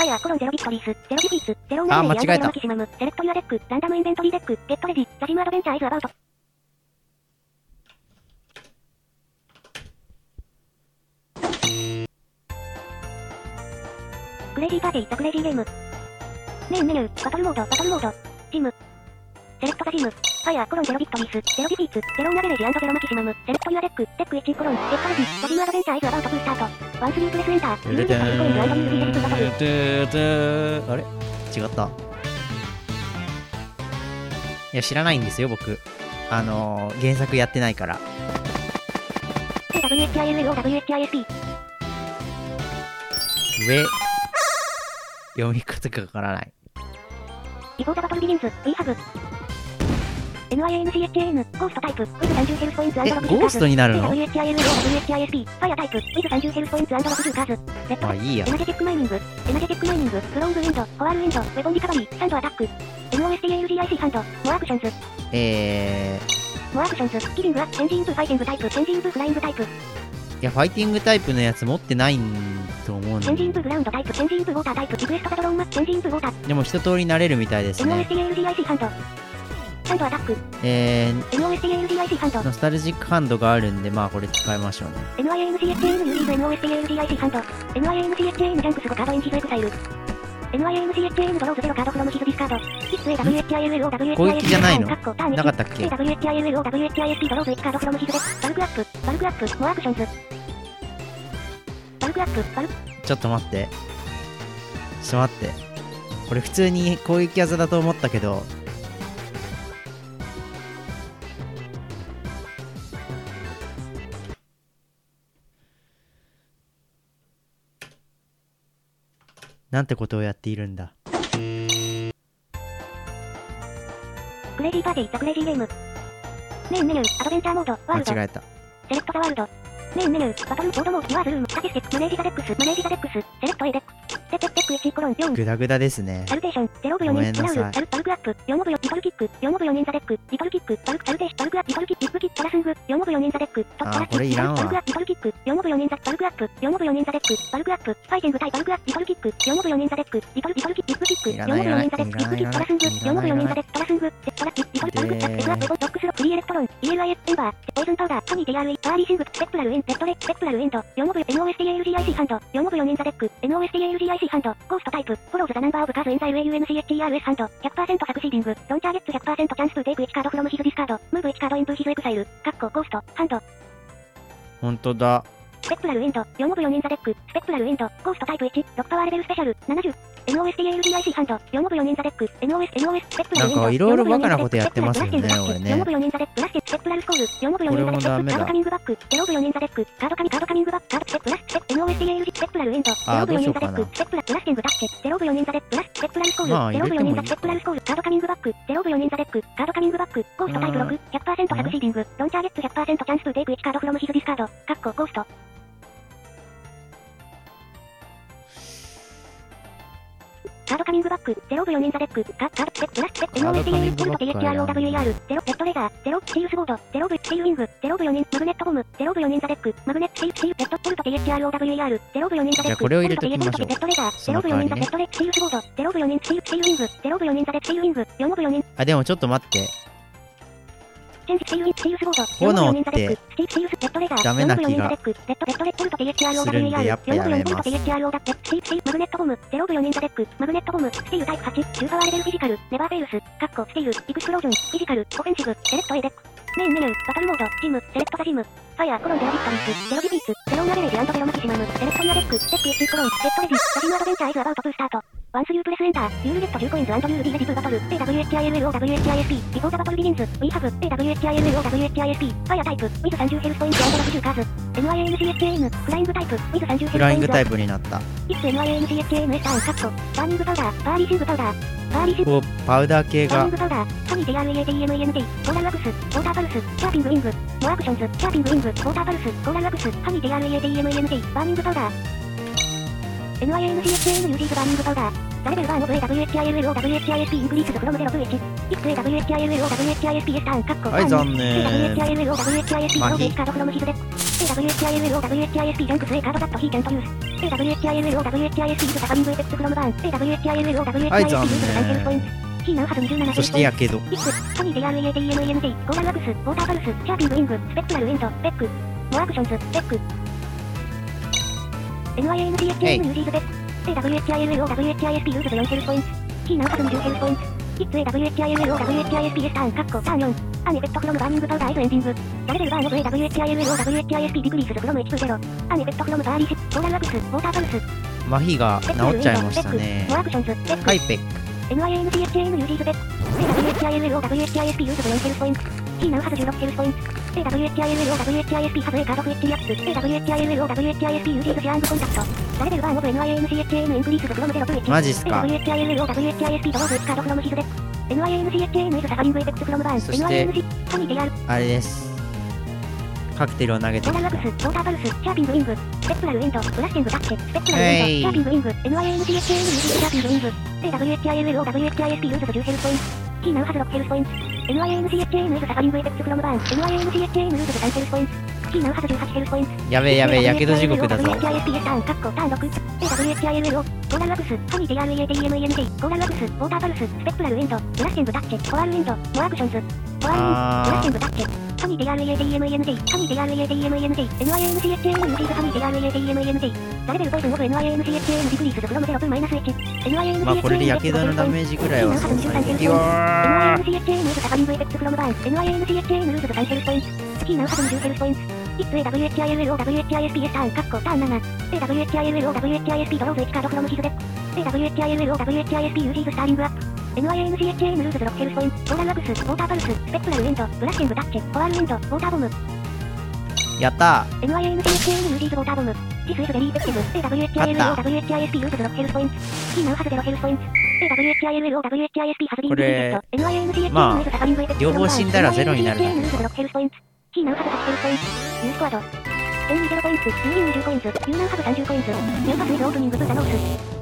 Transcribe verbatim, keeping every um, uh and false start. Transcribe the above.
ァイアーコロンゼロビクトリース、ゼロディフィーツ、ゼロあ、間違えた。 マキシマム、セレクトユアデック、ランダムインベントリーデック、ゲットレジ、ザジムアドベンチャーイズアバウト。クレイジーパーティー、ザクレイジーゲーム。メインメニュー、バトルモード、バトルモード、ジム。セレクトザジム、ファイアーコロンゼロビクトリース、ゼロディフィーツ、ゼロナベレージ&ゼロマキシマム、セレクトユアデック、デックいちコロン、ゲットレジ、ザジムアドベンチャーイズアバウトブースタート。ワンスリープレスエンター、ユーリットリコイング&ユーリーレジバトル。 あれ違った。いや、知らないんですよ、僕。あのー、原作やってないから。 エーダブリューエイチアイエルエルオーダブリューエイチアイエスピー。 上。読み方がわからない。 ビフォーザバトルビギンズ、We have。エヌアイエーエヌシーエイチエーエヌ、ゴーストタイプ、with さんじゅうヘルスポインツ&ろくじゅうカーズ。 え、ゴーストになるの？ エーダブリューエイチアイエルエルオーダブリューエイチアイエスピー、ファイアタイプ、with さんじゅうヘルスポインツ&ろくじゅうカーズ。レッド。 あ、いいや。 エナジェティックマイニング、エナジェティックマイニング、フロングウィンド、フォアールウィンド、ウェポンリカバリー、サンドアタック。エムオーエスティーエーユージーアイシー ハンド、モアクションズ。 えー。 モアクションズ、キリングア、チェンジインプファイティングタイプ、チェンジインプフライングタイプ。 いや、ファイティングタイプのやつ持ってないんと思うんチェンジインプグラウンドタイプ、チェンジインプウォータータイプ、リクエストザドローンマス、チェンジインプウォーター。 でも一通り慣れるみたいですね。 エムオーエスティーエーユージーアイシー ハンド。サンドアタック。 えー、 エムオーエスティーエーユージーアイシー ハンド。 ノスタルジックハンドがあるんで、まあこれ使いましょうね。 エヌアイエーエヌシーエイチエーエヌ ユーリーズ エムオーエスティーエーユージーアイシー ハンド。エヌアイエーエヌシーエイチエーエヌ ジャンクスごカードインヒズエクサイル。エヌアイエーエヌシーエイチエーエヌ ドローズゼロカードフロムヒズディスカード。キッズ エーダブリューエイチアイエルエルオーダブリューエイチアイエスピー攻撃じゃないの？ ななかったっけ？ エーダブリューエイチアイエルエルオーダブリューエイチアイエスピー ドローズいちカードフロムヒズデバルクアップ、バルクアップ、モアクションズ。バルクアップ、バルク。 ちょっと待って。ちょっと待って。これ普通に攻撃技だと思ったけど。なんてことをやっているんだ。 クレイジーパーティー、ザクレイジーゲーム。メインメニュー、アドベンチャーモード、ワールド。 間違えた。 セレクトザワールド。メインメニュー、バトル、ボードモード、ワーズルーム、スタティスティック、マネージザデックス、マネージザデックス、セレクト A デック。テテテックいちコロンよん。 グダグダですね。 サルテーション、ゼロオブよにん、 ごめんなさいナウル、バルクアップ、よんオブよん、リトルキック、よんオブよにんザデック、リトルキック、バルク、サルテーション、バルクアップ、リトルキック、リップキック、パラスング、よんオブよにんザデック、トップパラスキック、 これいらんわバルクアップ、リトルキック、よんオブよにんザ、バルクアップ、よんオブよにんザデック、バルクアップ、ファイティング対バルクアップ、リトルキック、よんオブよにんザデック、リトル、リトルキック、リップキック、よんオブよにんザデック、リップキック、パラスング、よんオブよにんザデック、パラスング、セパラ、リトル、バルク、セクアップ、ロックスロ、フリーエレクトロン、イーエルアイエス、エンバー、ポイズンパウダー、トニー ティーアールイー、バーリーシング、スペクトラルイン、ペットレ、スペクトラルインド、よんオブ、エムオーエスティーエーユージーアイシー ハンド、よんオブよにんザデック、エムオーエスティーエーユージーアイシー ハンド、ゴーストタイプ、フォローズザナンバーオブカーズインザ エルエーユーエヌシーエイチティーアールエス ハンド、ひゃくパーセント サクシーディング、ロンチャーゲッツ ひゃくパーセント チャンストゥテイクいちカードフロムヒズディスカード、ムーブいちカードイントゥヒズエクサイル、カッコゴースト、ハンド。 ほんとだ。 スペクトラルウィンド、よんオブよにんザデック、スペクトラルウィンド、ゴーストタイプいち、ロックパワーレベルスペシャル、ななじゅう。エムオーエスティーエーユージーアイシー ハンド、よんオブよにんザデック、エムオーエス、エムオーエス、スペクトラルウィンド。 なんかいろいろバカなことやってますよね、俺ね。 よんオブよにんザデック、プラススペクトラルスコール、よんオブよにんザデック、カードカミングバック、ゼロオブよにんザデック、カードカミ、カードカミングバック、カードスペクプラス、エムオーエスティーエーユージー、スペクトラルウィンド、ゼロオブよにんザデック、スペクトラル、プラスティングダッシュ、ゼロオブよにんザデック、プラススペクトラルスコール、ゼロオブよにんザ、スペクトラルスコール、カードカミングバック、ゼロオブよにんザデック、カードカミングバック、ゴーストタイプろく、ひゃくパーセント サクシーディング、ロンチャーゲッツ ひゃくパーセント チャンストゥテイクいちカードフロムヒズディスカード、カッコゴースト。カードカミングバック、ゼロオブよにんザデック、カード、スペプラス、スペ、エムオーエスティーエーユー、ポルト ティーエイチアールオーダブリューイーアール、ゼロ、ペットレーダー、ゼロ、シーユスボード、ゼロオブ、シーユウィング、ゼロオブよにん、マグネットボム、ゼロオブよにんザデック、マグネット、シー、シー、ペット、ポルト ティーエイチアールオーダブリューイーアール、ゼロオブよにんザデック、 これを入れときましょう。 ペットレーダー、ゼロオブよにんザ、ペットレ、シーユスボード、ゼロオブよにん、シー、シーユウィング、ゼロオブよにんザデック、シーユウィング、よんオブよにん。 あ、でもちょっと待って。 チェンジ、シーユウィン、シーユスボード、 炎って、ダメな気がするんで、やっぱやめます。シー、マグネットボム、ゼロオブよにんザデック、マグネットボム、スティールタイプはち、中パワーレベルフィジカル、ネバーフェイルス、カッコ、スティール、エクスプロージョン、フィジカル、オフェンシブ、セレクト A デック。メインメニュー、バトルモード、チーム、セレクトザジム、ファイアー、コロンゼロビクトリース、ゼロディフィーツ、ゼロナベレージ&ゼロマキシマム、セレクトニアデック、テックいちコロン、ゲットレジ、ザジムアドベンチャーイズアバウトプースタート。ワンスユープレスエンター、ユールゲットじゅうコインズ&ユールビーレジプーバトル、エーダブリューエイチアイエルエルオーダブリューエイチアイエスピー、ビフォーザバトルビギンズ、We have、エーダブリューエイチアイエルエルオーダブリューエイチアイエスピー、ファイアタイプ、with さんじゅうヘルスポイント&ろくじゅうカーズ、エムアイエーエヌシーエイチエーエヌ、フライングタイプ、with さんじゅうヘルスポイント。 フライングタイプになった。 いつ エムアイエーエヌシーエイチエーエヌ ターンカット、バーニングパウダー、バーリーシングパウダー、バーリーシング、 こう、パウダー系が。 バーニングパウダー、トニー ティーアールイーエーティーエムイーエヌティー、コーラルアクス、ウォーターパルス、チャーピングウィング、モアクションズ、チャーピングウィング、ウォーターパルス、コーラルアクス、ハニー ティーアールイーエーティーエムイーエヌティー、バーニングパウダー。エムアイエーエヌシーエイチエーエヌ ユージーズバーニングパウダー。ザレベルワンオブ エーダブリューエイチアイエルエルオーダブリューエイチアイエスピー インクリースフロムゼロトゥいち。いくつ エーダブリューエイチアイエルエルオーダブリューエイチアイエスピー エスターンカッコ。 はい、残念。 エーダブリューエイチアイエルエルオーダブリューエイチアイエスピー ローベイチカードフロムヒズデック。エーダ AWHILLOWHISP ジャンクス A カードダットヒーキャントユース AWHILLOWHISP ユーズサファリングエフェクツフロムバーン AWHILLOWHISP はい、 ユーズ残サンヘルスポイン念。 トキーナウハズにじゅうななそしてやけど。 イップ、トニー ディーアールイーエーティーエムイーエヌティー、コーラルラグス、ウォーターパルス、シャーピングウィング、スペクトラルウィンド、ベック、モアクションズ、ベック、エヌアイエーエヌシーエイチエム ユージーズベック、AWHILLOWHISP ユーズよんヘルスポイント、キーナウハズにじゅうヘルスポイント、イップ AWHILLOWHISP ターン、カッコ、ターンよん、アンエフェクトフロムバーニングパウダーエイドエンディング、ラレベルバーンオブ AWHILLOWHISP ディグリースズフロム エイチツーゼロ、アンエフェクトフロムバーリーシップ、コーラルラグス、ウォーターパルス、 麻痺が治っちゃいましたね。 モアクションズ、ベック、 はい、ペック。 エヌアイエーエヌシーエイチエム ユージーズベック、AWHILLOWHISP ユーズよんヘルスポイント、キーナウハズじゅうろくヘルスポイント、AWHILLOWHISP ハズ A カードフエッジリアックス、AWHILLOWHISP ユージーズシアングコンタクト、ラレベルバーンオブ エヌアイエーエヌシーエイチエム インクリースズフロムゼロトゥエイチ、 マジっすか。 AWHILLOWHISP ドローズエチカードフロムヒズベック、エヌアイエーエヌシーエイチエム イズサファリングエフェクツフロムバーン、 そしてエヌアイエーエヌシー、トニー ディーアール、 あれです。カクテルを投げてコーラルラグス、ウォーターパルス、シャーピングウィング、スペクトラルウィンド、ブラッシングタッチ、スペクトラルウィンド、シャーピングウィング、エヌアイエーエヌシーエイチエム ユージーズシャーピングウィング、AWHILLOWHISP ユーズじゅうヘルスポイント、キーナウハズろくヘルスポイント、エヌアイエーエヌシーエイチエム イズサファリングエフェクツフロムバーン、エヌアイエーエヌシーエイチエム ユーズさんヘルスポイント、キーナウハズじゅうはちヘルスポイント、 やべえやべえ、やけど地獄だぞ。 AWHISP ターン、カッコ、ターンろく、AWHILLO、コーラルラグス、トニー ディーアールイーエーティーエムイーエヌティー、コーラルラグス、ウォーターパルス、スペクトラルウィンド、ブラッシングタッチ、コアルウィンド、モアクションズ、コアルウィンド、ブラッシングタッチ、トニー ディーアールイーエーティーエムイーエヌティー、トニー ディーアールイーエーティーエムイーエヌティー、エヌアイエーエヌシーエイチエム ユージーズトニー ディーアールイーエーティーエムイーエヌティー、ラレベルポイズンオブ エヌアイエーエヌシーエイチエム ディグリースズフロムゼロトゥマイナスいち、エヌアイエーエヌシーエイチエムまあこれでやけどのダメージぐらいはそんなに。うわーエヌアイエーエヌシーエイチエム イズサファリングエフェクツフロムバーン、エヌアイエーエヌシーエイチエム ユーズさんヘルスポイント、キーナウハズにじゅうヘルスポイント、イップ AWHILLOWHISP ターン、カッコ、ターンなな、AWHILLOWHISP ドローズエチカードフロムヒズベック、AWHILLOWHISP ユージーズスターリングアップ、エヌアイエーエヌシーエイチエム ユーズろくヘルスポイント、コーラルラグス、ウォーターパルス、スペクトラルウィンド、ブラッシングタッチ、コアルウィンド、ウォーターボム、 やったー。 エヌアイエーエヌシーエイチエム ユージーズウォーターボム、ジスイズベリーエフェクティブ、AWHILLOWHISP ユーズろくヘルスポイント、キーナウハズゼロヘルスポイント、AWHILLOWHISP ハズビーングリゲット、エヌアイエーエヌシーエイチエムまあイズサファリングエフェクティブ、 両方死んだらゼロになる。 エヌアイエーエヌシーエイチエム ユーズろくヘルスポイント、キーナウハズはちヘルスポイント、ユースコアド、せんにじゅうコインズ、ユーリンにじゅうコインズ、ユーナウハズさんじゅうコインズ、ニューパスイズオープニングブータノース。